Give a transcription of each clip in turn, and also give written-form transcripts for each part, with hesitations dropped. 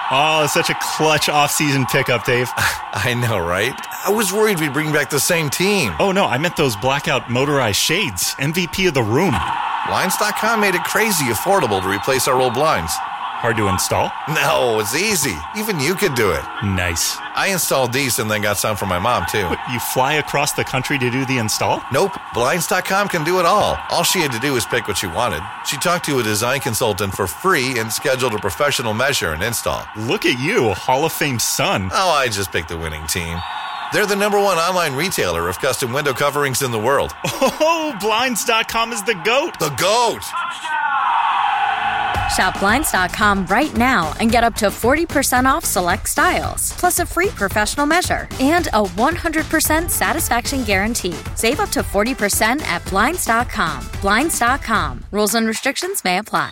Oh, such a clutch off-season pickup, Dave. I know, right? I was worried we'd bring back the same team. Oh, no, I meant those blackout motorized shades. MVP of the room. Blinds.com made it crazy affordable to replace our old blinds. Hard to install? No, it's easy. Even you could do it. Nice. I installed these and then got some for my mom, too. What, you fly across the country to do the install? Nope. Blinds.com can do it all. All she had to do was pick what she wanted. She talked to a design consultant for free and scheduled a professional measure and install. Look at you, Hall of Fame son. Oh, I just picked the winning team. They're the #1 online retailer of custom window coverings in the world. Oh, Blinds.com is the GOAT. The GOAT! Shop Blinds.com right now and get up to 40% off select styles, plus a free professional measure and a 100% satisfaction guarantee. Save up to 40% at Blinds.com. Blinds.com. Rules and restrictions may apply.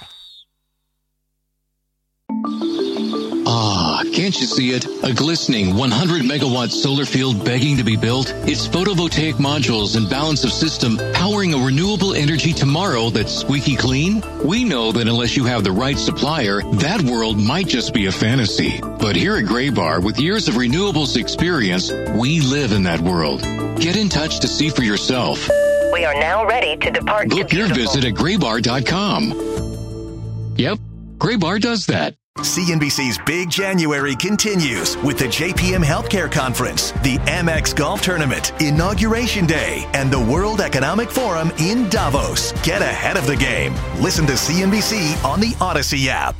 Ah, can't you see it? A glistening 100-megawatt solar field begging to be built? Its photovoltaic modules and balance of system powering a renewable energy tomorrow that's squeaky clean? We know that unless you have the right supplier, that world might just be a fantasy. But here at Graybar, with years of renewables experience, we live in that world. Get in touch to see for yourself. We are now ready to depart. Book your visit at graybar.com. Yep, Graybar does that. CNBC's Big January continues with the JPM Healthcare Conference, the Amex Golf Tournament, Inauguration Day, and the World Economic Forum in Davos. Get ahead of the game. Listen to CNBC on the Odyssey app.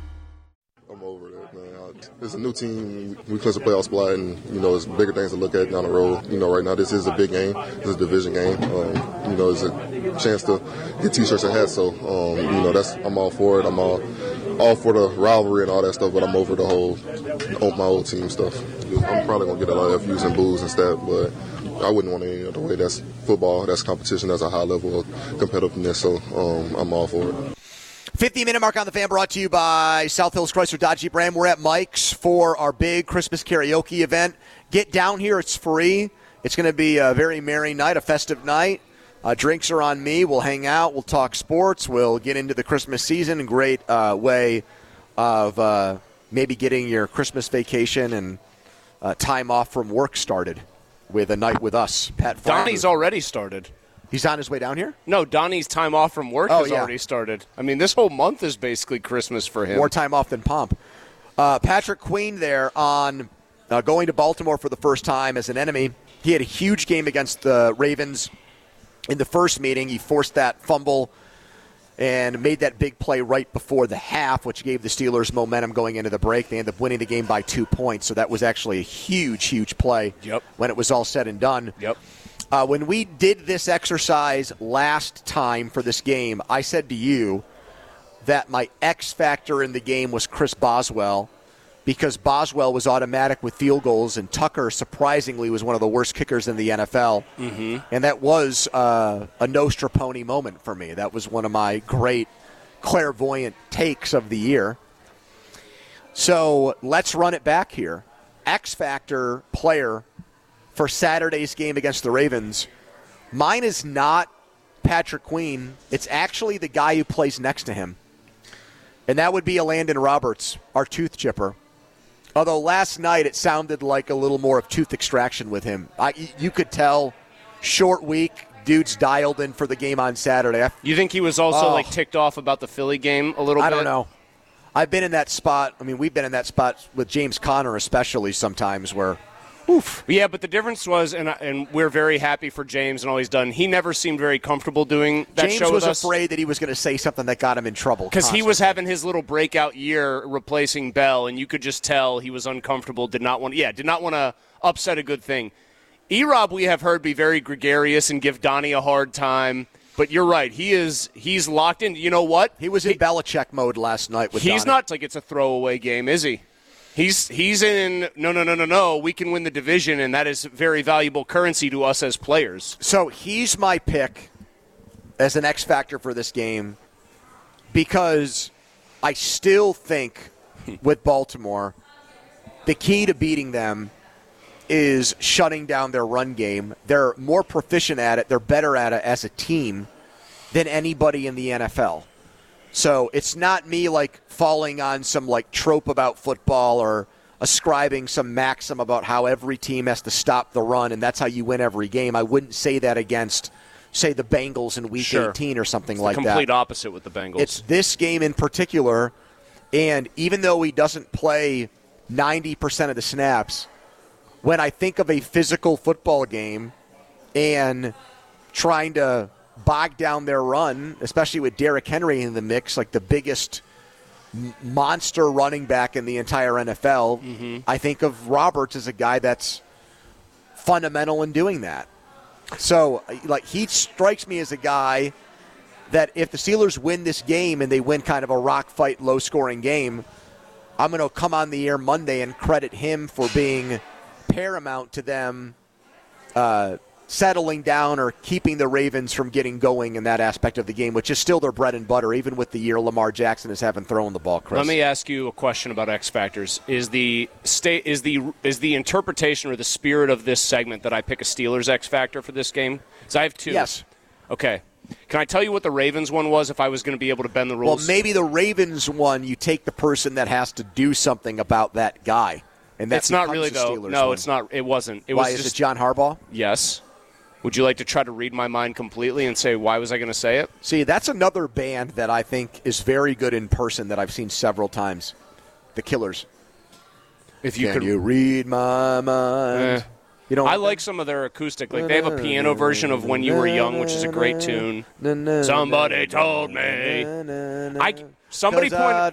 I'm over that, man. It's a new team. We clinch a playoff spot, and, there's bigger things to look at down the road. Right now this is a big game. This is a division game. It's a chance to get T-shirts and hats. So, I'm all for it. I'm all for the rivalry and all that stuff, but I'm over my old team stuff. I'm probably going to get a lot of F's and boos and stuff, but I wouldn't want it any other way. That's football, that's competition, that's a high level of competitiveness, so I'm all for it. 50-minute mark on the Fan brought to you by South Hills Chrysler Dodge Jeep Ram. We're at Mike's for our big Christmas karaoke event. Get down here. It's free. It's going to be a very merry night, a festive night. Drinks are on me. We'll hang out. We'll talk sports. We'll get into the Christmas season. A great way of maybe getting your Christmas vacation and time off from work started with a night with us. Pat Flanders. Donnie's already started. He's on his way down here? No, Donnie's time off from work has already started. I mean, this whole month is basically Christmas for him. More time off than Pomp. Patrick Queen there on going to Baltimore for the first time as an enemy. He had a huge game against the Ravens. In the first meeting, he forced that fumble and made that big play right before the half, which gave the Steelers momentum going into the break. They ended up winning the game by 2 points, so that was actually a huge, huge play when it was all said and done. When we did this exercise last time for this game, I said to you that my X factor in the game was Chris Boswell, because Boswell was automatic with field goals, and Tucker, surprisingly, was one of the worst kickers in the NFL. Mm-hmm. And that was a no-straponi moment for me. That was one of my great clairvoyant takes of the year. So let's run it back here. X factor player for Saturday's game against the Ravens. Mine is not Patrick Queen. It's actually the guy who plays next to him. And that would be Landon Roberts, our tooth chipper. Although last night it sounded like a little more of tooth extraction with him. You could tell, short week, dude's dialed in for the game on Saturday. You think he was also ticked off about the Philly game a little bit? I don't know. I've been in that spot. I mean, we've been in that spot with James Conner especially sometimes where, oof. Yeah, but the difference was, and we're very happy for James and all he's done, he never seemed very comfortable doing that James show with us. James was afraid that he was going to say something that got him in trouble. Because he was having his little breakout year replacing Bell, and you could just tell he was uncomfortable, did not want to upset a good thing. E-Rob, we have heard, be very gregarious and give Donnie a hard time. But you're right. He's locked in. You know what? He was in Belichick mode last night with Donnie. He's not like it's a throwaway game, is he? He's in, no, we can win the division, and that is very valuable currency to us as players. So he's my pick as an X factor for this game because I still think with Baltimore, the key to beating them is shutting down their run game. They're more proficient at it. They're better at it as a team than anybody in the NFL. So it's not me like falling on some like trope about football or ascribing some maxim about how every team has to stop the run and that's how you win every game. I wouldn't say that against, say, the Bengals in Week 18 or something like that. The complete opposite with the Bengals. It's this game in particular, and even though he doesn't play 90% of the snaps, when I think of a physical football game and trying to bog down their run, especially with Derrick Henry in the mix, like the biggest monster running back in the entire NFL, I think of Roberts as a guy that's fundamental in doing that. So, like, he strikes me as a guy that if the Steelers win this game and they win kind of a rock fight, low-scoring game, I'm going to come on the air Monday and credit him for being paramount to them settling down or keeping the Ravens from getting going in that aspect of the game, which is still their bread and butter, even with the year Lamar Jackson is having thrown the ball, Chris. Let me ask you a question about X Factors. Is the interpretation or the spirit of this segment that I pick a Steelers X Factor for this game? Because I have two. Yes. Okay. Can I tell you what the Ravens one was if I was going to be able to bend the rules? Well, maybe the Ravens one, you take the person that has to do something about that guy. And that's not really, though. No, one. It's not. It wasn't. Why, is it John Harbaugh? Yes. Would you like to try to read my mind completely and say, why was I going to say it? See, that's another band that I think is very good in person that I've seen several times. The Killers. If you Can you read my mind? You know, I like some of their acoustic. Like, they have a piano version of When You Were Young, which is a great tune. Somebody told me. Somebody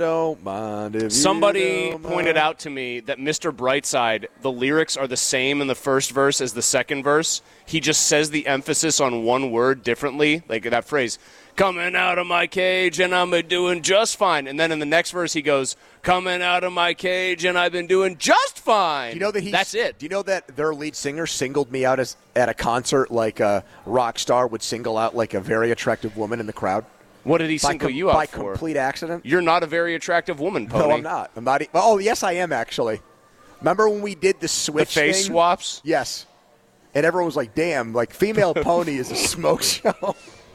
pointed out to me that Mr. Brightside, the lyrics are the same in the first verse as the second verse. He just says the emphasis on one word differently, like that phrase, coming out of my cage and I'm doing just fine. And then in the next verse he goes, coming out of my cage and I've been doing just fine. Do you know that that's it. Do you know that their lead singer singled me out at a concert like a rock star would single out like a very attractive woman in the crowd? What did he single you out by for? By complete accident. You're not a very attractive woman, Pony. No, I'm not. Oh, yes, I am, actually. Remember when we did the switch The face thing? swaps? Yes. And everyone was like, damn, like Female Pony is a smoke show.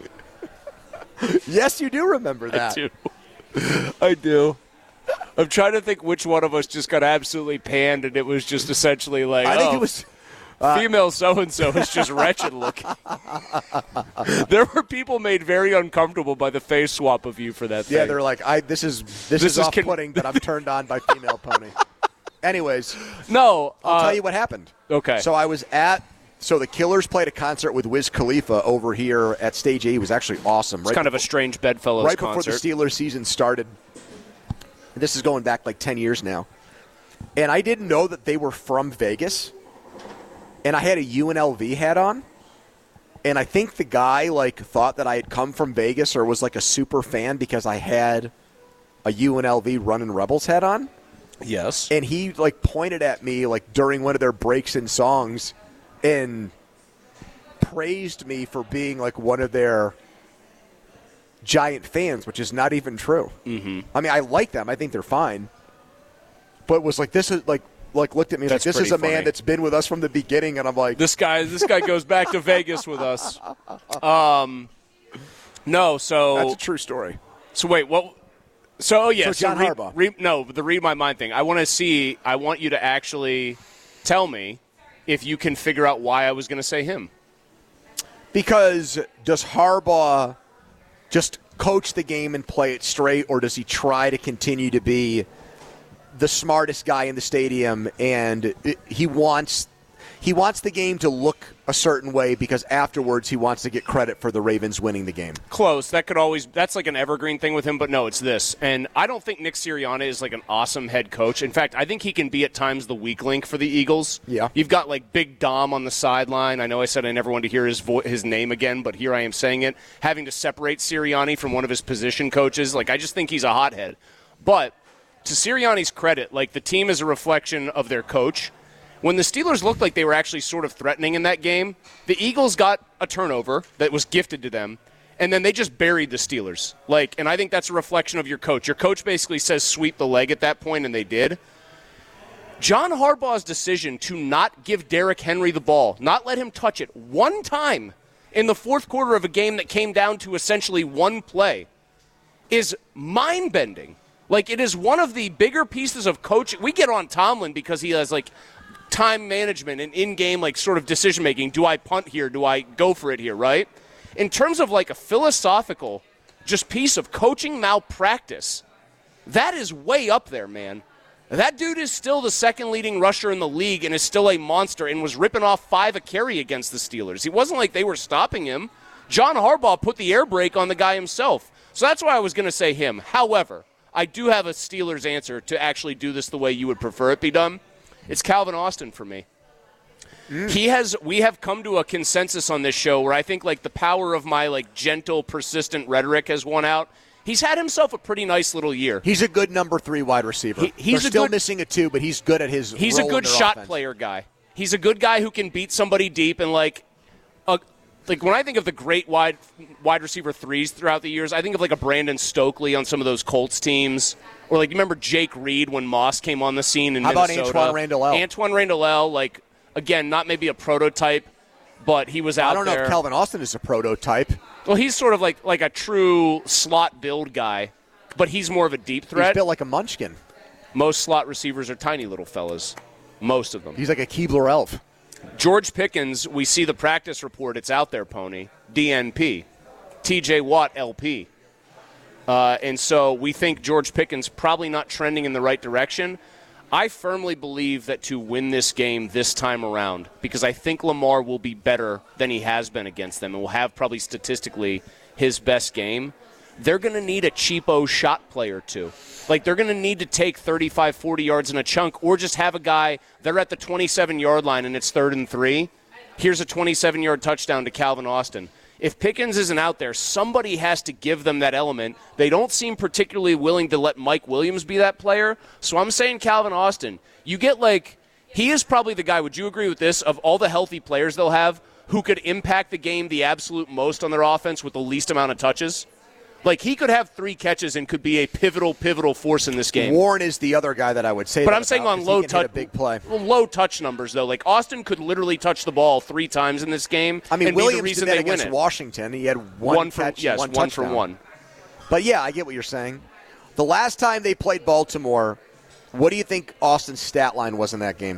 Yes, you do remember that. I do. I'm trying to think which one of us just got absolutely panned, and it was just essentially like, I think it was... female so-and-so is just wretched looking. There were people made very uncomfortable by the face swap of you for that thing. Yeah, they're like, this is off-putting that I'm turned on by Female Pony. Anyways, no, I'll tell you what happened. Okay. So the Killers played a concert with Wiz Khalifa over here at Stage A. It was actually awesome. It's kind of a strange Bedfellows right concert. Right before the Steelers season started. This is going back like 10 years now. And I didn't know that they were from Vegas. And I had a UNLV hat on, and I think the guy like thought that I had come from Vegas or was like a super fan because I had a UNLV Runnin' Rebels hat on. Yes. And he like pointed at me like during one of their breaks in songs and praised me for being like one of their giant fans, which is not even true. Mm-hmm. I mean, I like them. I think they're fine. But it was like, this is like looked at me like, this is a man that's been with us from the beginning, and I'm like, this guy goes back to Vegas with us. No, so that's a true story. So wait, what? So yeah, so John Harbaugh. The read my mind thing. I want you to actually tell me if you can figure out why I was going to say him. Because does Harbaugh just coach the game and play it straight, or does he try to continue to be the smartest guy in the stadium, and he wants the game to look a certain way because afterwards he wants to get credit for the Ravens winning the game? Close. That's like an evergreen thing with him, but no, it's this. And I don't think Nick Sirianni is like an awesome head coach. In fact, I think he can be at times the weak link for the Eagles. Yeah. You've got like Big Dom on the sideline. I know I said I never wanted to hear his name again, but here I am saying it. Having to separate Sirianni from one of his position coaches, like I just think he's a hothead. But to Sirianni's credit, like the team is a reflection of their coach. When the Steelers looked like they were actually sort of threatening in that game, the Eagles got a turnover that was gifted to them, and then they just buried the Steelers. And I think that's a reflection of your coach. Your coach basically says sweep the leg at that point, and they did. John Harbaugh's decision to not give Derrick Henry the ball, not let him touch it one time in the fourth quarter of a game that came down to essentially one play, is mind-bending. Like, it is one of the bigger pieces of coaching. We get on Tomlin because he has, like, time management and in-game, like, sort of decision-making. Do I punt here? Do I go for it here, right? In terms of, like, a philosophical just piece of coaching malpractice, that is way up there, man. That dude is still the second leading rusher in the league and is still a monster and was ripping off 5 a carry against the Steelers. He wasn't like they were stopping him. John Harbaugh put the air brake on the guy himself. So that's why I was going to say him. However, I do have a Steelers answer to actually do this the way you would prefer it be done. It's Calvin Austin for me. We have come to a consensus on this show where I think like the power of my like gentle, persistent rhetoric has won out. He's had himself a pretty nice little year. He's a good number 3 wide receiver. He's still missing a 2, but he's good at his He's role a good in their shot offense. player guy. He's a good guy who can beat somebody deep and like when I think of the great wide receiver 3s throughout the years, I think of like a Brandon Stokely on some of those Colts teams. Or like you remember Jake Reed when Moss came on the scene in Minnesota. How about Antoine Randall-El? Antoine Randall-El, like again, not maybe a prototype, but he was out there. I don't know if Calvin Austin is a prototype. Well, he's sort of like a true slot build guy, but he's more of a deep threat. He's built like a munchkin. Most slot receivers are tiny little fellas. Most of them. He's like a Keebler elf. George Pickens, we see the practice report. It's out there, Pony. DNP. TJ Watt, LP. And so we think George Pickens probably not trending in the right direction. I firmly believe that to win this game this time around, because I think Lamar will be better than he has been against them and will have probably statistically his best game, they're going to need a cheapo shot play or two. Like they're going to need to take 35, 40 yards in a chunk or just have a guy, they're at the 27-yard line and it's 3rd and 3. Here's a 27-yard touchdown to Calvin Austin. If Pickens isn't out there, somebody has to give them that element. They don't seem particularly willing to let Mike Williams be that player. So I'm saying Calvin Austin. You get he is probably the guy, would you agree with this, of all the healthy players they'll have who could impact the game the absolute most on their offense with the least amount of touches? Like, he could have 3 catches and could be a pivotal force in this game. Warren is the other guy that I would say. But I'm saying on low touch, big play, low touch numbers though. Like Austin could literally touch the ball 3 times in this game. I mean, and Williams be the reason did that they against win it. Washington. He had one catch, one touchdown. for one. But yeah, I get what you're saying. The last time they played Baltimore, what do you think Austin's stat line was in that game?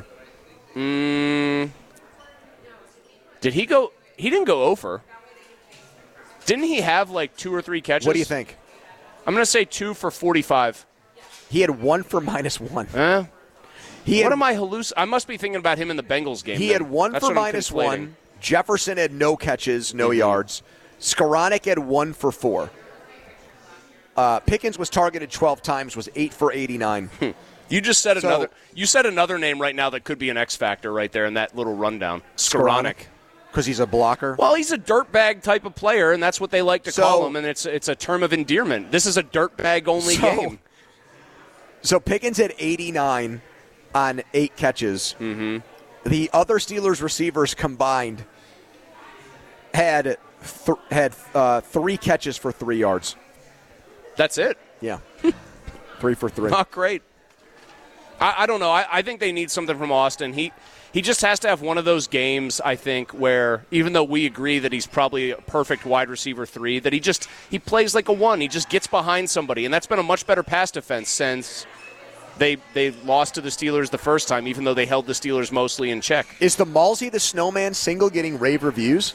Did he go? He didn't go over. Didn't he have 2 or 3 catches? What do you think? I'm going to say 2 for 45. He had 1 for -1. Am I I must be thinking about him in the Bengals game. He had 1 for -1. Jefferson had no catches, no yards. Skoranek had 1 for 4. Pickens was targeted 12 times, was 8 for 89. You just said another. You said another name right now that could be an X factor right there in that little rundown. Skoranek. Because he's a blocker? Well, he's a dirtbag type of player, and that's what they like to call him, and it's a term of endearment. This is a dirtbag-only game. So Pickens had 89 on 8 catches. Mm-hmm. The other Steelers receivers combined had 3 catches for 3 yards. That's it? Yeah. 3 for 3. Not great. I don't know. I think they need something from Austin. He just has to have one of those games, I think, where even though we agree that he's probably a perfect wide receiver 3, that he plays like a 1. He just gets behind somebody, and that's been a much better pass defense since they lost to the Steelers the first time, even though they held the Steelers mostly in check. Is the Malsey the Snowman single getting rave reviews?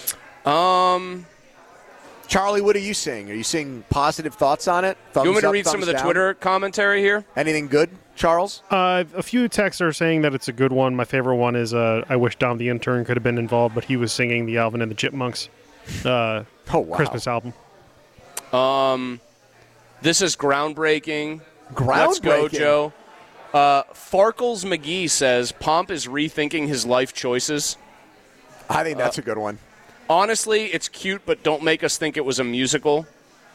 Charlie, what are you seeing? Are you seeing positive thoughts on it? You want me to up, read some of the down? Twitter commentary here? Anything good, Charles? A few texts are saying that it's a good one. My favorite one is I wish Dom the Intern could have been involved, but he was singing the Alvin and the Chipmunks Christmas album. This is groundbreaking. Let's go, Joe. Farkles McGee says, Pomp is rethinking his life choices. I think that's a good one. Honestly, it's cute, but don't make us think it was a musical.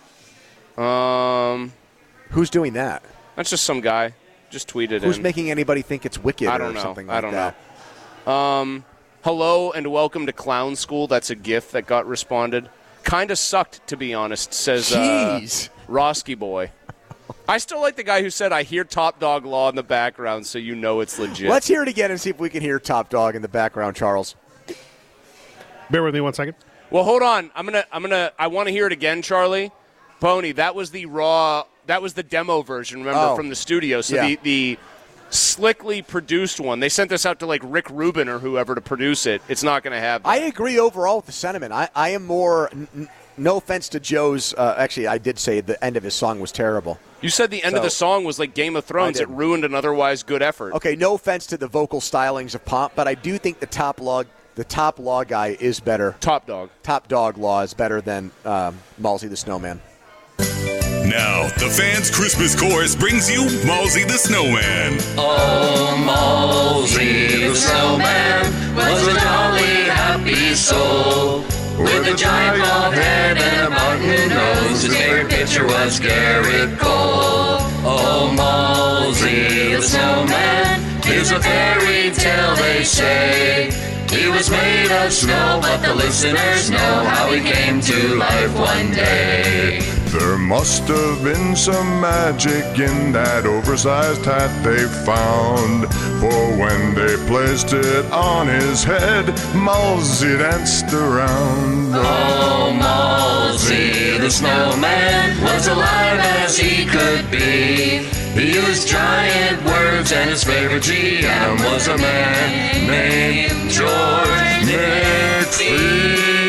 Who's doing that? That's just some guy. Just tweeted Who's in. making anybody think it's Wicked I don't or know. something like I don't that? know. Hello and welcome to Clown School. That's a GIF that got responded. Kind of sucked, to be honest, says Roski Boy. I still like the guy who said, I hear Top Dog Law in the background, so you know it's legit. Let's hear it again and see if we can hear Top Dog in the background, Charles. Bear with me 1 second. Well, hold on. I want to hear it again, Charlie. Pony, that was the raw. That was the demo version, remember, from the studio. So the slickly produced one, they sent this out to like Rick Rubin or whoever to produce it. It's not going to have that. I agree overall with the sentiment. I am more, no offense to Joe's, actually I did say the end of his song was terrible. You said the end of the song was like Game of Thrones. It ruined an otherwise good effort. Okay, no offense to the vocal stylings of Pomp, but I do think the top law guy is better. Top dog law is better than Malsey the Snowman. Now, the fans' Christmas chorus brings you Malsey the Snowman. Oh, Malsey the Snowman was a jolly happy soul. With a giant bald head and a button nose, his favorite pitcher was Garrett Cole. Oh, Malsey the Snowman is a fairy tale, they say. He was made of snow, but the listeners know how he came to life one day. There must have been some magic in that oversized hat they found, for when they placed it on his head, Malsey danced around. Oh, Malsey the Snowman was alive as he could be. He used giant words and his favorite GM was a man named George McPhee.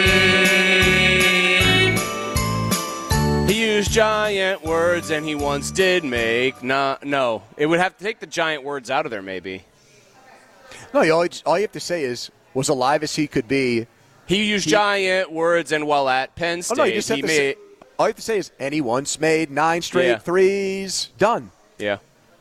He used giant words and he once did make no. It would have to take the giant words out of there maybe. No, all you have to say is was alive as he could be. He used giant words and while at Penn State all you have to say is and he once made 9 straight threes. Done. Yeah.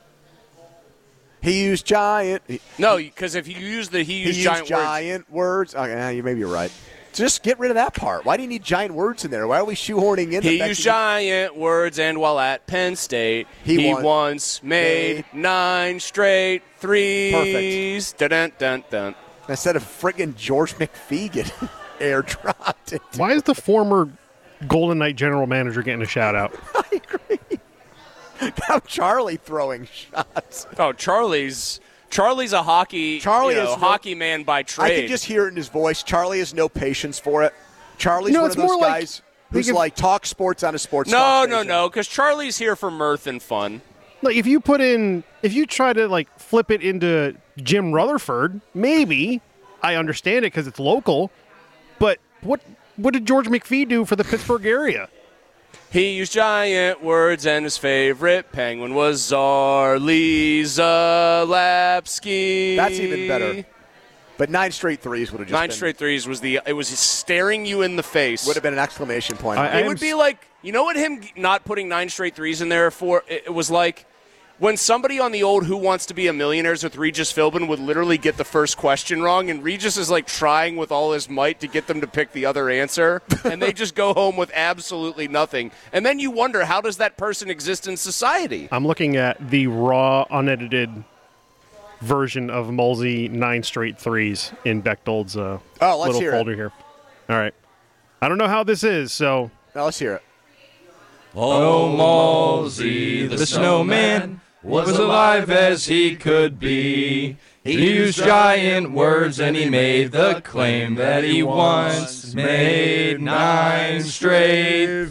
He used giant. No, because if you use he used giant words. Okay, maybe you're right. Just get rid of that part. Why do you need giant words in there? Why are we shoehorning in? He used giant words, and while at Penn State, he once made 9 straight threes. Perfect. Dun, dun, dun. Instead of friggin' George McPhee getting airdropped. Why is the former Golden Knight general manager getting a shout out? I agree. Now Charlie throwing shots. Oh, Charlie's a hockey man by trade. I can just hear it in his voice. Charlie has no patience for it. Charlie's one of those guys who's like talk sports on a sports talk station. No, because Charlie's here for mirth and fun. Like if you try to like flip it into Jim Rutherford, maybe I understand it because it's local. But what did George McPhee do for the Pittsburgh area? He used giant words, and his favorite penguin was Zarli Zalapski. That's even better. But 9 straight threes would have just 9 straight threes was it was staring you in the face. Would have been an exclamation point. It would be like, you know what him not putting 9 straight threes in there for? It was like when somebody on the old Who Wants to Be a Millionaires with Regis Philbin would literally get the first question wrong, and Regis is like trying with all his might to get them to pick the other answer, and they just go home with absolutely nothing. And then you wonder, how does that person exist in society? I'm looking at the raw, unedited version of Malsey 9 straight threes in Bechtold's little folder here. All right. I don't know how this is, so... Now let's hear it. Oh, Malsey the Snowman was alive as he could be. He used giant words and he made the claim that he once made 9 straight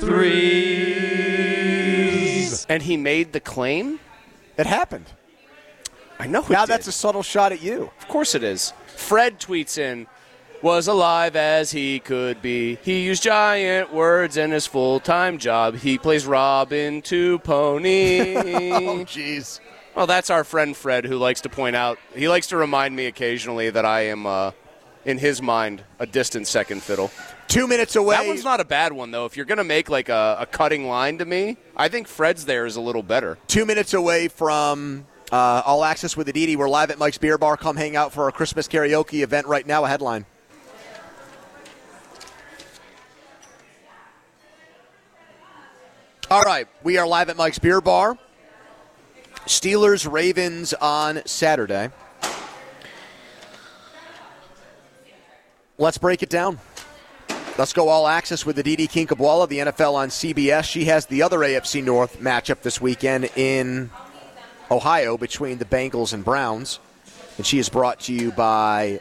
threes. And he made the claim? It happened. I know it Now did. that's a subtle shot at you. Of course it is. Fred tweets in, was alive as he could be. He used giant words in his full-time job. He plays Robin to Pony. Oh, jeez. Well, that's our friend Fred, who likes to point out, he likes to remind me occasionally that I am, in his mind, a distant second fiddle. 2 minutes away. That one's not a bad one, though. If you're going to make like a cutting line to me, I think Fred's there is a little better. 2 minutes away from All Access with Aditi. We're live at Mike's Beer Bar. Come hang out for our Christmas karaoke event right now. A headline. All right, we are live at Mike's Beer Bar. Steelers-Ravens on Saturday. Let's break it down. Let's go All Access with Aditi Kinkhabwala, the NFL on CBS. She has the other AFC North matchup this weekend in Ohio between the Bengals and Browns. And she is brought to you by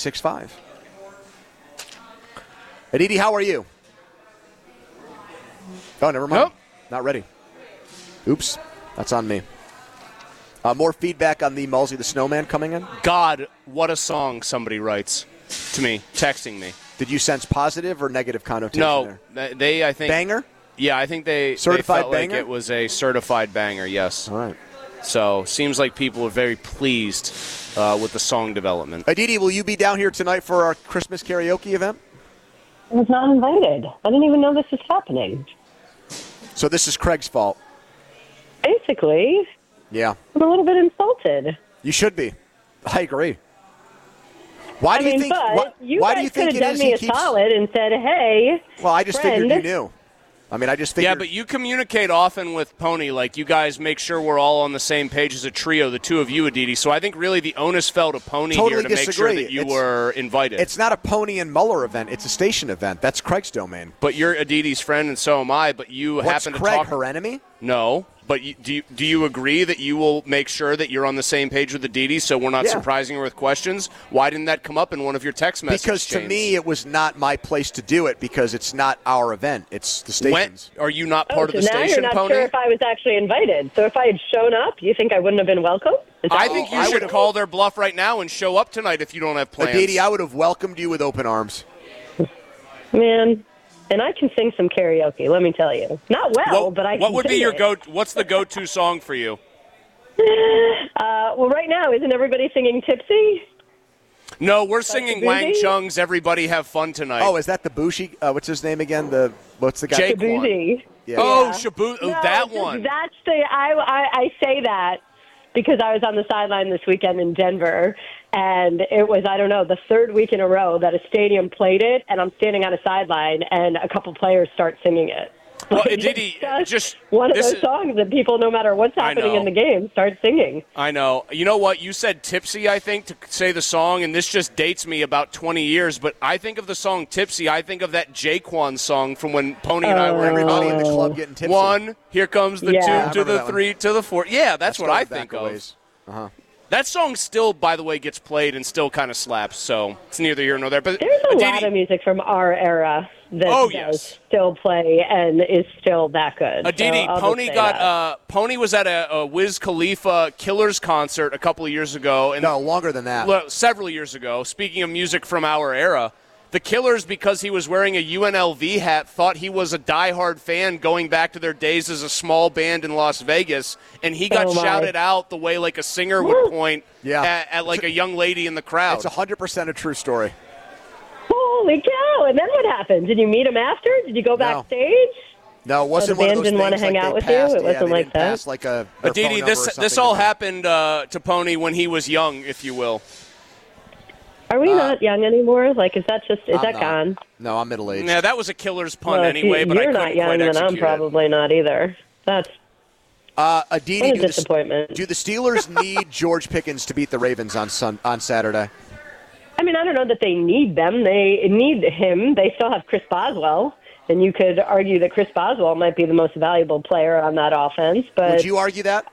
Bet365. Aditi, how are you? Oh, never mind. Nope. Not ready. Oops. That's on me. More feedback on the Mulsey the Snowman coming in? God, what a song somebody writes to me, texting me. Did you sense positive or negative connotation No, there? they, I think. Banger? Yeah, I think they Certified felt banger? like it was a certified banger, yes. All right. So, seems like people are very pleased with the song development. Aditi, will you be down here tonight for our Christmas karaoke event? I was not invited. I didn't even know this was happening. So this is Craig's fault. Basically, Yeah. I'm a little bit insulted. You should be. I agree. Why do you think? But you why guys do you think could it have is done me he a keeps? solid and said, "Hey." Well, I just friend. figured you knew. I mean, I just figured. Yeah, but you communicate often with Pony. Like, you guys make sure we're all on the same page as a trio, the two of you, Aditi. So I think really the onus fell to Pony Totally here to make sure disagree. that you were invited. It's not a Pony and Muller event. It's a station event. That's Craig's domain. But you're Aditi's friend, and so am I. But you What's happen to Craig, talk. her enemy? No, but do you agree that you will make sure that you're on the same page with Aditi, so we're not Yeah. surprising her with questions? Why didn't that come up in one of your text messages? Because to me, it was not my place to do it because it's not our event. It's the station's. Are you not part of the now station, you're not Pony? sure if I was actually invited. So if I had shown up, you think I wouldn't have been welcome? I think you should call their bluff right now and show up tonight if you don't have plans. Aditi, I would have welcomed you with open arms. Man, and I can sing some karaoke, let me tell you. Not well, but I can What would be sing your it. What's the go-to song for you? Well, right now, isn't everybody singing Tipsy? No, we're singing Boozy? Wang Chung's "Everybody Have Fun Tonight." Oh, is that the Bushi? What's his name again? What's the guy? Jake Boozy. Yeah. Oh, Yeah. Shabu. Oh, No, that just one. That's I say that because I was on the sideline this weekend in Denver, and it was, I don't know, the third week in a row that a stadium played it, and I'm standing on a sideline, and a couple players start singing it. Well, Like, Aditi, it's just one of this those is- songs that people, no matter what's I happening know. in the game, start singing. I know. You know what? You said Tipsy, I think, to say the song, and this just dates me about 20 years, but I think of the song Tipsy, I think of that Jaquan song from when Pony and I were Everybody in the club getting tipsy. One, here comes the Yeah. I two to remember the that one. three to the four. Yeah, that's what I think of. Uh-huh. That song still, by the way, gets played and still kind of slaps, so it's neither here nor there. But There's a Aditi, lot of music from our era that Oh, does yes. still play and is still that good. Aditi, So I'll just Pony say got that. Pony was at a Wiz Khalifa Killers concert a couple of years ago, and No, longer than that. several years ago. Speaking of music from our era, the Killers, because he was wearing a UNLV hat, thought he was a diehard fan going back to their days as a small band in Las Vegas, and he got Oh, my. shouted out the way like a singer would point Yeah. at like a young lady in the crowd. It's 100% a true story. Holy cow! And then what happened? Did you meet him after? Did you go backstage? No, it wasn't the one of band those didn't want to things hang like out they with passed. you? It Yeah, wasn't they like didn't that? pass like a their phone Aditi, number or this something. all happened to Pony when he was young, if you will. Are we not young anymore? Like, is that I'm that not. gone? No, I'm middle-aged. Yeah, that was a Killer's pun Well, if anyway, but I you're couldn't not young, quite then execute I'm it. probably not either. That's Aditi, what a do the, disappointment. do the Steelers need George Pickens to beat the Ravens on Saturday? I mean, I don't know that they need them. They need him. They still have Chris Boswell, and you could argue that Chris Boswell might be the most valuable player on that offense. But Would you argue that?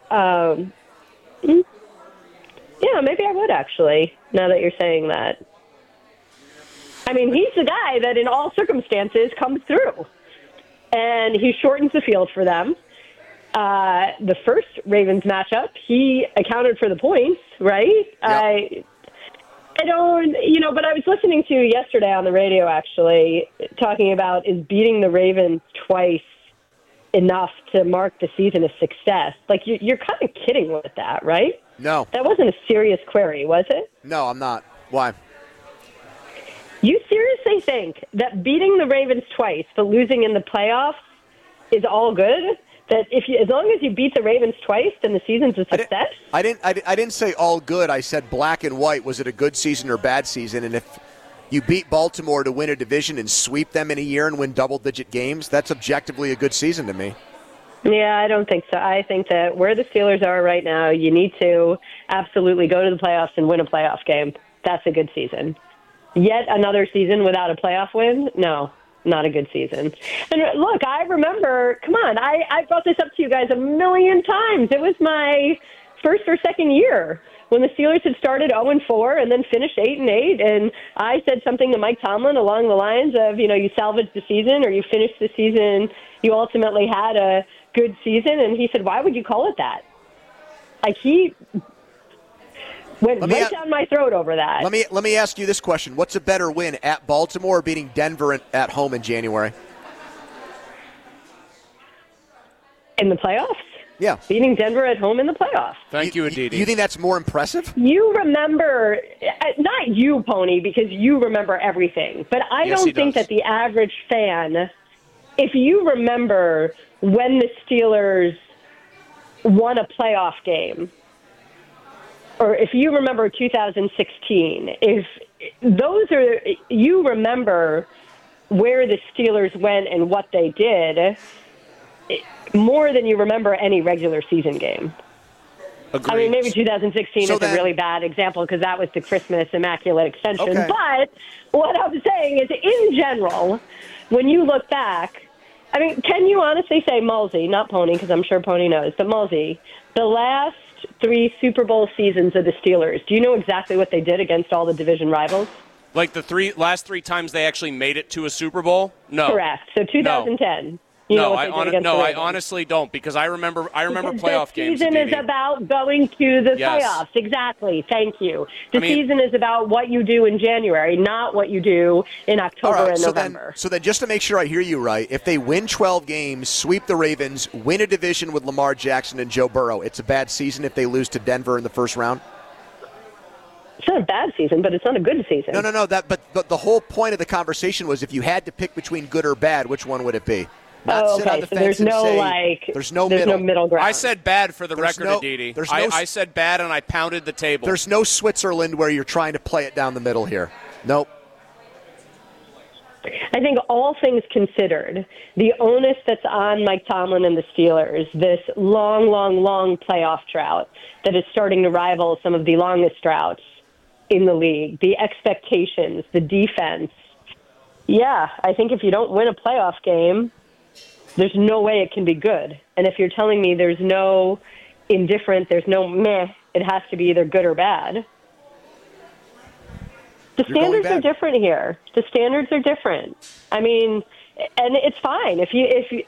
Yeah, maybe I would actually. Now that you're saying that, I mean, he's the guy that in all circumstances comes through, and he shortens the field for them. The first Ravens matchup, he accounted for the points, right? Yep. I don't, but I was listening to yesterday on the radio, actually, talking about is beating the Ravens twice enough to mark the season a success? Like, you're kind of kidding with that, right? No. That wasn't a serious query, was it? No, I'm not. Why? You seriously think that beating the Ravens twice but losing in the playoffs is all good? That as long as you beat the Ravens twice, then the season's a success? I didn't say all good. I said black and white. Was it a good season or bad season? And if you beat Baltimore to win a division and sweep them in a year and win double-digit games, that's objectively a good season to me. Yeah, I don't think so. I think that where the Steelers are right now, you need to absolutely go to the playoffs and win a playoff game. That's a good season. Yet another season without a playoff win? No, not a good season. And look, I remember, come on, I brought this up to you guys a million times. It was my first or second year when the Steelers had started 0-4 and then finished 8-8. And I said something to Mike Tomlin along the lines of, you salvaged the season or you finished the season, you ultimately had a good season. And he said, why would you call it that? Like, he went right down my throat over that. Let me ask you this question. What's a better win, at Baltimore or beating Denver at home in January? In the playoffs? Yeah. Beating Denver at home in the playoffs. Thank you, Aditi. You think that's more impressive? You remember, not you, Pony, because you remember everything. But I don't think that the average fan, if you remember when the Steelers won a playoff game, or if you remember 2016, if those are, you remember where the Steelers went and what they did, more than you remember any regular season game. Agreed. I mean, maybe 2016 is a really bad example because that was the Christmas Immaculate Extension. Okay. But what I'm saying is, in general, when you look back, I mean, can you honestly say, Mulsey, not Pony, because I'm sure Pony knows, but Mulsey, the last 3 Super Bowl seasons of the Steelers, do you know exactly what they did against all the division rivals? Like the last three times they actually made it to a Super Bowl? No. Correct. So 2010. No. You know what they did against the I Ravens. honestly don't, because I remember playoff games. The season is about going to the Yes. playoffs. Exactly. Thank you. The season is about what you do in January, not what you do in October and November. So then, just to make sure I hear you right, if they win 12 games, sweep the Ravens, win a division with Lamar Jackson and Joe Burrow, it's a bad season if they lose to Denver in the first round? It's not a bad season, but it's not a good season. No. But the whole point of the conversation was, if you had to pick between good or bad, which one would it be? Not sit on the so fence there's and no say, there's no middle ground. I said bad for the There's record, no- Aditi. there's no- I said bad, and I pounded the table. There's no Switzerland where you're trying to play it down the middle here. Nope. I think all things considered, the onus that's on Mike Tomlin and the Steelers, this long playoff drought that is starting to rival some of the longest droughts in the league, the expectations, the defense. Yeah, I think if you don't win a playoff game, there's no way it can be good. And if you're telling me there's no indifferent, there's no meh, it has to be either good or bad. The standards are different here. The standards are different. I mean, and it's fine. If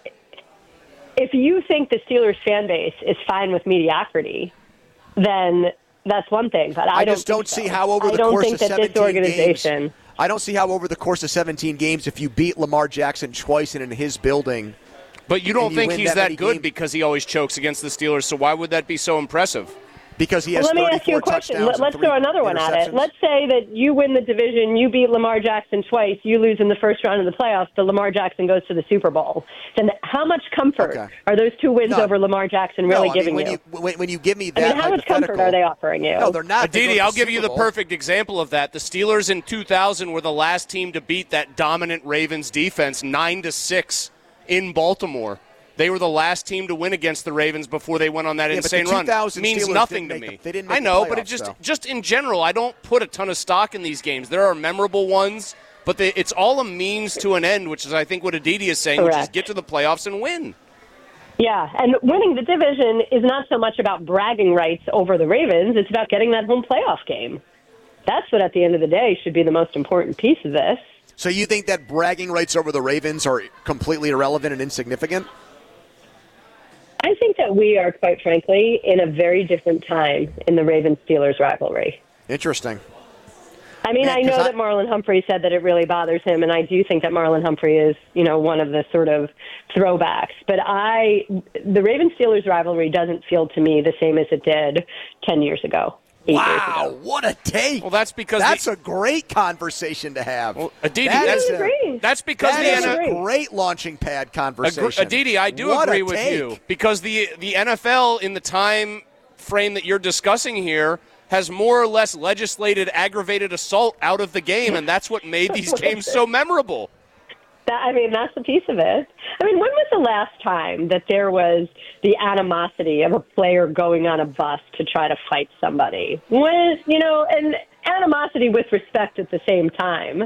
you think the Steelers fan base is fine with mediocrity, then that's one thing. But I just don't see how over the course of 17 games. I don't see how over the course of 17 games, if you beat Lamar Jackson twice and in his building. But you don't think he's that good because he always chokes against the Steelers, so why would that be so impressive? Because he has Let me ask you a question. Let's throw another one at it. Let's say that you win the division, you beat Lamar Jackson twice, you lose in the first round of the playoffs, but Lamar Jackson goes to the Super Bowl. Then how much comfort are those 2 wins over Lamar Jackson really giving you? When you give me that how much comfort are they offering you? No, they're not. Aditi, I'll give you the perfect example of that. The Steelers in 2000 were the last team to beat that dominant Ravens defense 9-6 in Baltimore. They were the last team to win against the Ravens before they went on that insane run. Means nothing to me. They didn't make I know, the but it playoffs, just in general, I don't put a ton of stock in these games. There are memorable ones, but it's all a means to an end, which is, I think, what Aditi is saying, which is get to the playoffs and win. Yeah, and winning the division is not so much about bragging rights over the Ravens. It's about getting that home playoff game. That's what, at the end of the day, should be the most important piece of this. So you think that bragging rights over the Ravens are completely irrelevant and insignificant? I think that we are, quite frankly, in a very different time in the Ravens-Steelers rivalry. Interesting. I mean, I know that Marlon Humphrey said that it really bothers him, and I do think that Marlon Humphrey is, one of the sort of throwbacks. But the Ravens-Steelers rivalry doesn't feel to me the same as it did 10 years ago. Wow, what a take! Well, that's because that's a great conversation to have. Well, Aditi, that's because that is a great launching pad conversation. Aditi, I do agree with you because the NFL in the time frame that you're discussing here has more or less legislated aggravated assault out of the game, and that's what made these games so memorable. That's a piece of it. When was the last time that there was the animosity of a player going on a bus to try to fight somebody? And animosity with respect at the same time.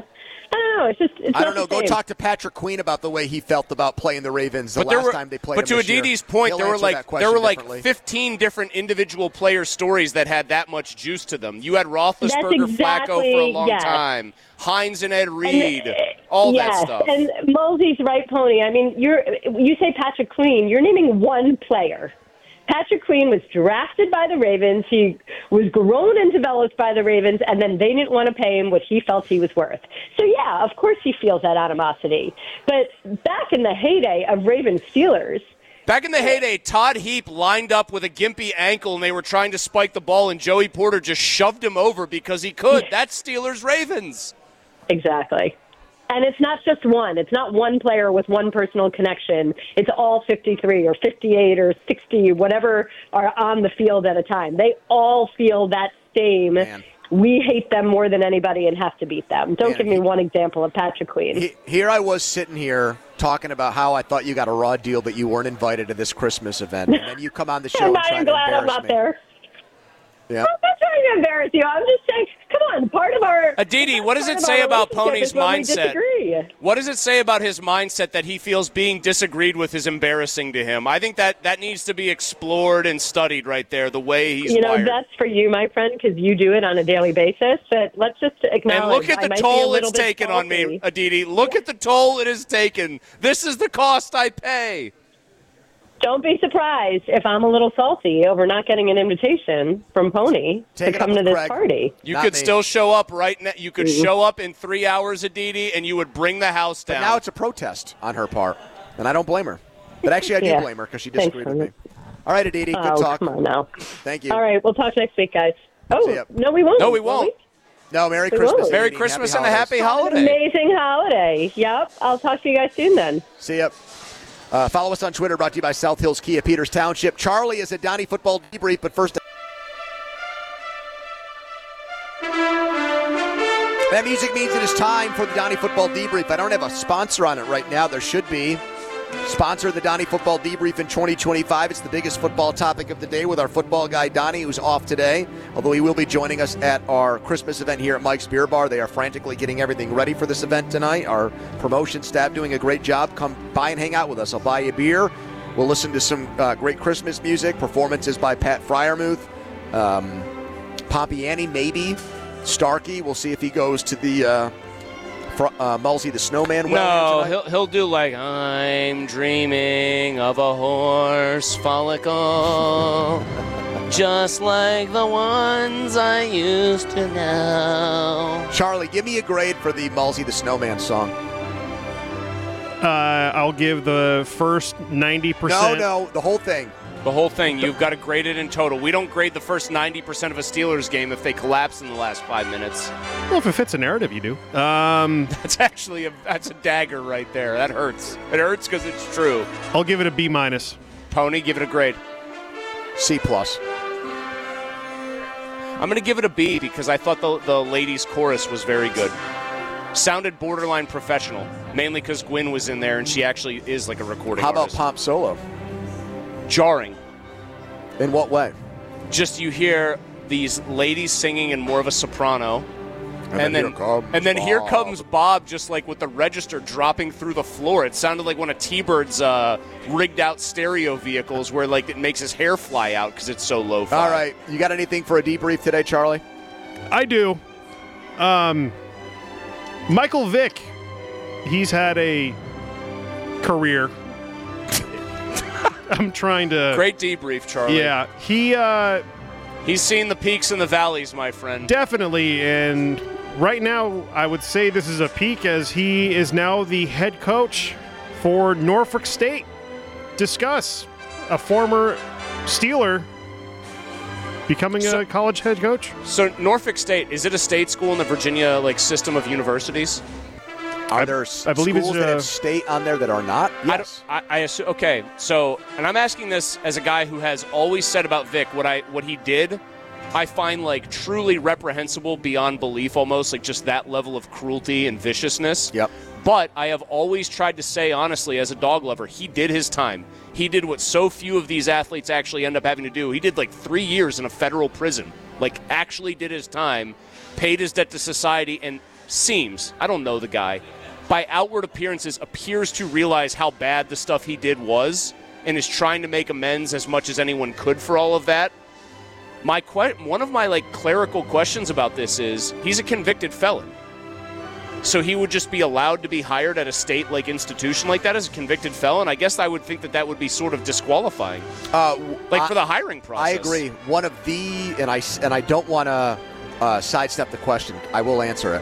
I don't know. It's I don't not know. the Go same. talk to Patrick Queen about the way he felt about playing the Ravens the last time they played. But him to this year. Aditi's point, He'll there were answer that question differently. 15 different individual player stories that had that much juice to them. You had Roethlisberger, That's Flacco for a long yes. time, Hines and Ed Reed, all that stuff. And Mulsey's right, Pony. I mean, you say Patrick Queen, you're naming one player. Patrick Queen was drafted by the Ravens. He was grown and developed by the Ravens, and then they didn't want to pay him what he felt he was worth. So, yeah, of course he feels that animosity. But back in the heyday of Ravens-Steelers, back in the heyday, Todd Heap lined up with a gimpy ankle, and they were trying to spike the ball, and Joey Porter just shoved him over because he could. That's Steelers-Ravens. Exactly. And it's not just one. It's not one player with one personal connection. It's all 53 or 58 or 60, whatever are on the field at a time. They all feel that same. Man. We hate them more than anybody and have to beat them. Don't give me one example of Patrick Queen. Here I was sitting here talking about how I thought you got a raw deal that you weren't invited to this Christmas event. And then you come on the show and try to glad embarrass I'm not me. there. Yeah. I'm not trying to embarrass you. I'm just saying, come on, part of our... Aditi, what does it say about Pony's mindset? Disagree. What does it say about his mindset that he feels being disagreed with is embarrassing to him? I think that needs to be explored and studied right there, the way he's wired. That's for you, my friend, because you do it on a daily basis. But let's just acknowledge... And look at the toll it's taken on me, Aditi. Look at the toll it has taken. This is the cost I pay. Don't be surprised if I'm a little salty over not getting an invitation from Pony to come to this party. You could still show up right now. You could show up in 3 hours, Aditi, and you would bring the house down. But now it's a protest on her part, and I don't blame her. But actually, I do blame her because she disagreed with me. All right, Aditi, good talk. Come on now. Thank you. All right, we'll talk next week, guys. Oh, See ya. no, we won't. No, we won't. No, Merry We Christmas. won't. Merry Aditi, Christmas happy and a happy holidays. An holiday. amazing holiday. Yep. I'll talk to you guys soon then. See ya. Follow us on Twitter, brought to you by South Hills Kia, Peters Township. Charlie is at Donnie Football Debrief, but first... That music means it is time for the Donnie Football Debrief. I don't have a sponsor on it right now. There should be. Sponsor of the Donnie Football Debrief in 2025. It's the biggest football topic of the day with our football guy, Donnie, who's off today, although he will be joining us at our Christmas event here at Mike's Beer Bar. They are frantically getting everything ready for this event tonight. Our promotion staff doing a great job. Come by and hang out with us. I'll buy you a beer. We'll listen to some great Christmas music. Performances by Pat Fryermuth, Pompiani, maybe. Starkey. We'll see if he goes to the... Mulsey the Snowman. No, he'll do like I'm dreaming of a horse follicle, just like the ones I used to know. Charlie, give me a grade for the Mulsey the Snowman song. I'll give the first 90%. No, the whole thing. The whole thing. You've got to grade it in total. We don't grade the first 90% of a Steelers game if they collapse in the last 5 minutes. Well, if it fits a narrative, you do. That's actually that's a dagger right there. That hurts. It hurts because it's true. I'll give it a B-. Pony, give it a grade. C+. I'm going to give it a B because I thought the ladies' chorus was very good. Sounded borderline professional, mainly because Gwen was in there and she actually is like a recording How about artist. Pomp Solo? Jarring. In what way? Just you hear these ladies singing in more of a soprano. And then here comes Bob just like with the register dropping through the floor. It sounded like one of T-Bird's rigged out stereo vehicles where like it makes his hair fly out because it's so low-fi. All right. You got anything for a debrief today, Charlie? I do. Michael Vick, he's had a career. I'm trying to... Great debrief, Charlie. Yeah. He's seen the peaks and the valleys, my friend. Definitely, and right now I would say this is a peak as he is now the head coach for Norfolk State. Discuss a former Steeler becoming a college head coach. So Norfolk State, is it a state school in the Virginia system of universities? Are there I believe schools it's that have state on there that are not? Yes. I assume. Okay, so, and I'm asking this as a guy who has always said about Vic what he did, I find like truly reprehensible beyond belief, almost like just that level of cruelty and viciousness. Yep. But I have always tried to say honestly, as a dog lover, he did his time. He did what so few of these athletes actually end up having to do. He did like 3 years in a federal prison, like actually did his time, paid his debt to society, and I don't know the guy, by outward appearances appears to realize how bad the stuff he did was and is trying to make amends as much as anyone could for all of that. One of my clerical questions about this is he's a convicted felon. So he would just be allowed to be hired at a state institution like that as a convicted felon? I guess I would think that would be sort of disqualifying. For the hiring process. I agree. One of the, and I don't want to sidestep the question. I will answer it.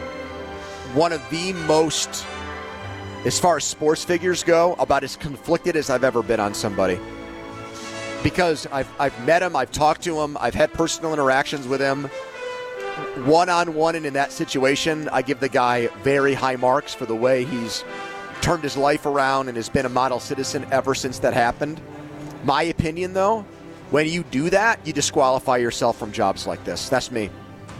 One of the most, as far as sports figures go, about as conflicted as I've ever been on somebody. Because I've met him, I've talked to him, I've had personal interactions with him. One-on-one and in that situation, I give the guy very high marks for the way he's turned his life around and has been a model citizen ever since that happened. My opinion, though, when you do that, you disqualify yourself from jobs like this. That's me.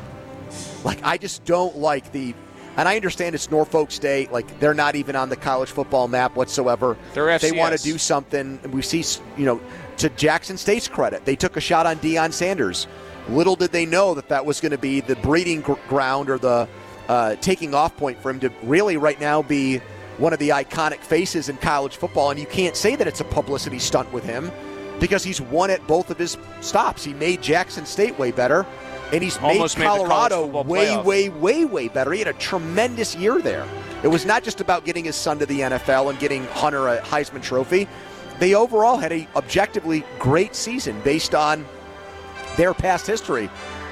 I just don't like the... And I understand it's Norfolk State. They're not even on the college football map whatsoever. They're FCS. They want to do something. And we see, to Jackson State's credit, they took a shot on Deion Sanders. Little did they know that was going to be the breeding ground or the taking off point for him to really right now be one of the iconic faces in college football. And you can't say that it's a publicity stunt with him because he's won at both of his stops. He made Jackson State way better. And he's almost made Colorado way better. He had a tremendous year there. It was not just about getting his son to the NFL and getting Hunter a Heisman Trophy. They overall had a objectively great season based on their past history.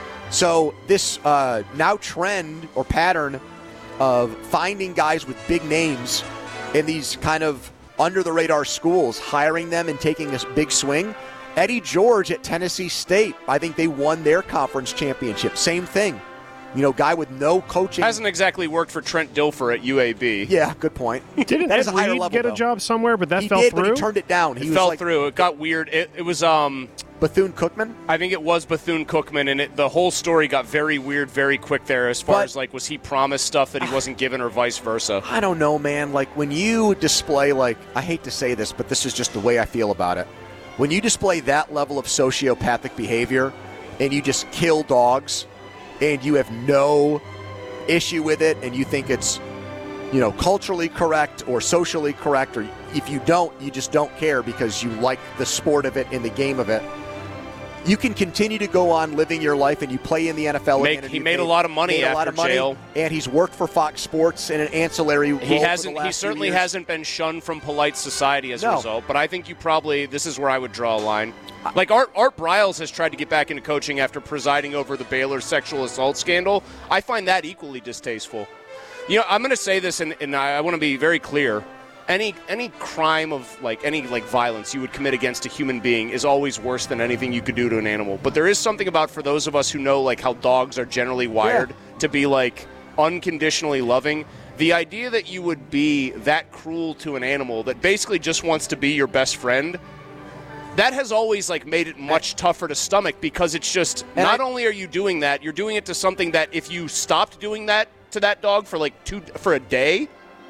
So this now trend or pattern of finding guys with big names in these kind of under-the-radar schools, hiring them and taking a big swing. Eddie George at Tennessee State, I think they won their conference championship. Same thing. Guy with no coaching. Hasn't exactly worked for Trent Dilfer at UAB. Yeah, good point. Didn't Ed Reed get a job somewhere, but that fell through? But he turned it down. It fell through. It got weird. It was Bethune-Cookman? I think it was Bethune-Cookman, and the whole story got very weird very quick there as far as, was he promised stuff that he wasn't given or vice versa? I don't know, man. When you display, I hate to say this, but this is just the way I feel about it. When you display that level of sociopathic behavior and you just kill dogs and you have no issue with it and you think it's, culturally correct or socially correct, or if you don't, you just don't care because you like the sport of it and the game of it, you can continue to go on living your life and you play in the NFL again. He made a lot of money after jail. And he's worked for Fox Sports in an anciillary role. He certainly hasn't been shunned from polite society as a result, but I think this is where I would draw a line. Art Briles has tried to get back into coaching after presiding over the Baylor sexual assault scandal. I find that equally distasteful. I'm going to say this, and I want to be very clear. Any crime of any violence you would commit against a human being is always worse than anything you could do to an animal. But there is something about, for those of us who know how dogs are generally wired to be unconditionally loving, the idea that you would be that cruel to an animal that basically just wants to be your best friend, that has always made it much tougher to stomach, because it's just not only are you doing that, you're doing it to something that if you stopped doing that to that dog for a day,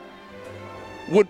would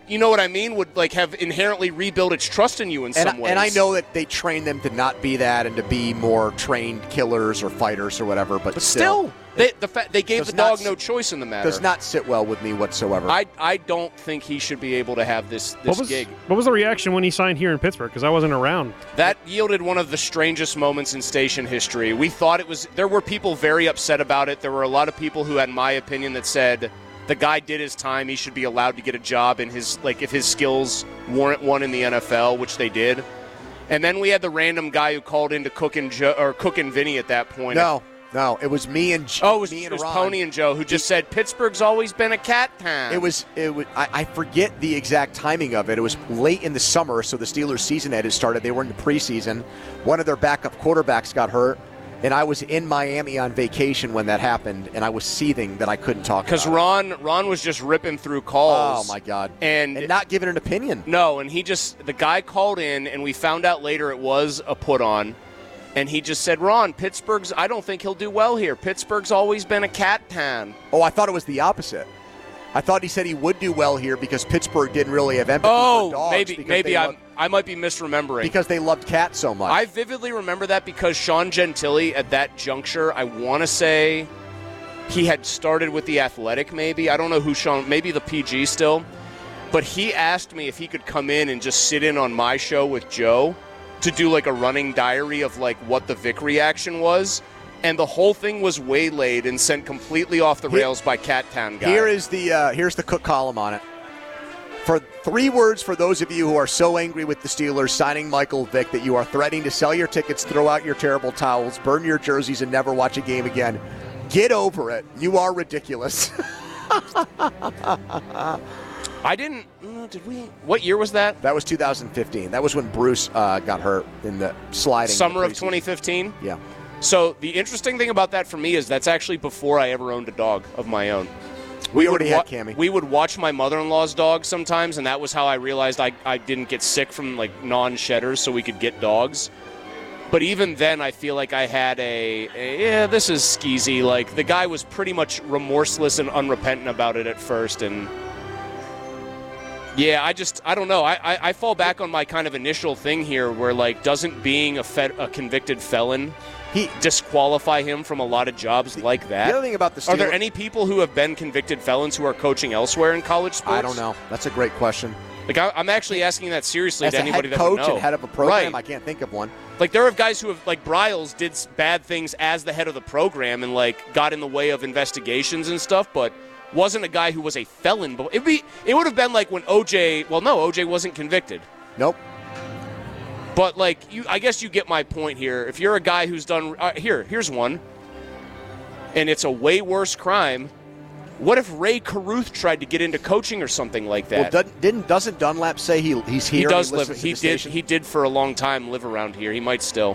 have inherently rebuilt its trust in you in some ways. And I know that they train them to not be that and to be more trained killers or fighters or whatever, but still they gave the dog no choice in the matter. Does not sit well with me whatsoever. I don't think he should be able to have this gig. What was the reaction when he signed here in Pittsburgh? Because I wasn't around. That yielded one of the strangest moments in station history. We thought there were people very upset about it. There were a lot of people who had my opinion that said, the guy did his time. He should be allowed to get a job in his if his skills warrant one in the NFL, which they did. And then we had the random guy who called in to Cook and Vinny at that point. No, it was me and it was Pony and Joe who just said Pittsburgh's always been a cat town. It was. I forget the exact timing of it. It was late in the summer, so the Steelers' season had started. They were in the preseason. One of their backup quarterbacks got hurt. And I was in Miami on vacation when that happened, and I was seething that I couldn't talk about it. Because Ron was just ripping through calls. Oh, my God. And not giving an opinion. No, and the guy called in, and we found out later it was a put-on. And he just said, Ron, I don't think he'll do well here. Pittsburgh's always been a cat town. Oh, I thought it was the opposite. I thought he said he would do well here because Pittsburgh didn't really have empathy for dogs. Maybe I might be misremembering. Because they loved cats so much. I vividly remember that because Sean Gentile at that juncture, I want to say he had started with the Athletic maybe. I don't know who shown, maybe the PG still. But he asked me if he could come in and just sit in on my show with Joe to do like a running diary of like what the Vic reaction was. And the whole thing was waylaid and sent completely off the rails by Cat Town guy. Here's the Cook column on it. For 3 words for those of you who are so angry with the Steelers signing Michael Vick that you are threatening to sell your tickets, throw out your terrible towels, burn your jerseys, and never watch a game again. Get over it. You are ridiculous. I didn't. Did we? What year was that? That was 2015. That was when Bruce got hurt in the sliding. Summer of 2015? Yeah. So the interesting thing about that for me is that's actually before I ever owned a dog of my own. We already had Cammy. We would watch my mother-in-law's dog sometimes, and that was how I realized I didn't get sick from like non-shedders, so we could get dogs. But even then, I feel like I had yeah, this is skeezy. Like the guy was pretty much remorseless and unrepentant about it at first, and yeah, I don't know. I fall back on my kind of initial thing here, where like doesn't being a convicted felon disqualify him from a lot of jobs like that? The other thing about the Steelers, are there any people who have been convicted felons who are coaching elsewhere in college sports? I don't know. That's a great question. Like I'm actually asking that seriously to anybody that As would know. a head coach and head of a program, right. I can't think of one. Like there are guys who have, like Bryles did bad things as the head of the program and like got in the way of investigations and stuff, but wasn't a guy who was a felon. But it would have been like when OJ. Well, no, OJ wasn't convicted. Nope. But like I guess you get my point here. If you're a guy who's done here's one, and it's a way worse crime. What if Ray Caruth tried to get into coaching or something like that? Well, doesn't Dunlap say he's here? He does live. He did for a long time live around here. He might still.